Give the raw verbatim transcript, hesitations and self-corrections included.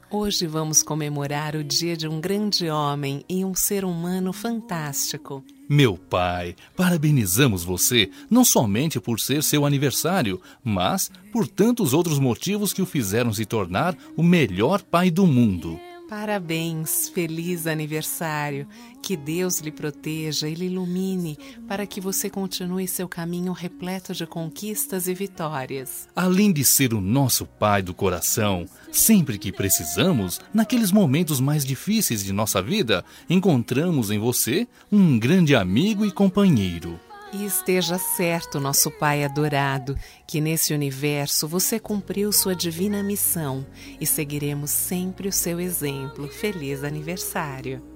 Hoje vamos comemorar o dia de um grande homem e um ser humano fantástico. Meu pai, parabenizamos você não somente por ser seu aniversário, mas por tantos outros motivos que o fizeram se tornar o melhor pai do mundo. Parabéns, feliz aniversário. Que Deus lhe proteja e lhe ilumine para que você continue seu caminho repleto de conquistas e vitórias. Além de ser o nosso pai do coração, sempre que precisamos, naqueles momentos mais difíceis de nossa vida, encontramos em você um grande amigo e companheiro. E esteja certo, nosso Pai adorado, que nesse universo você cumpriu sua divina missão e seguiremos sempre o seu exemplo. Feliz aniversário!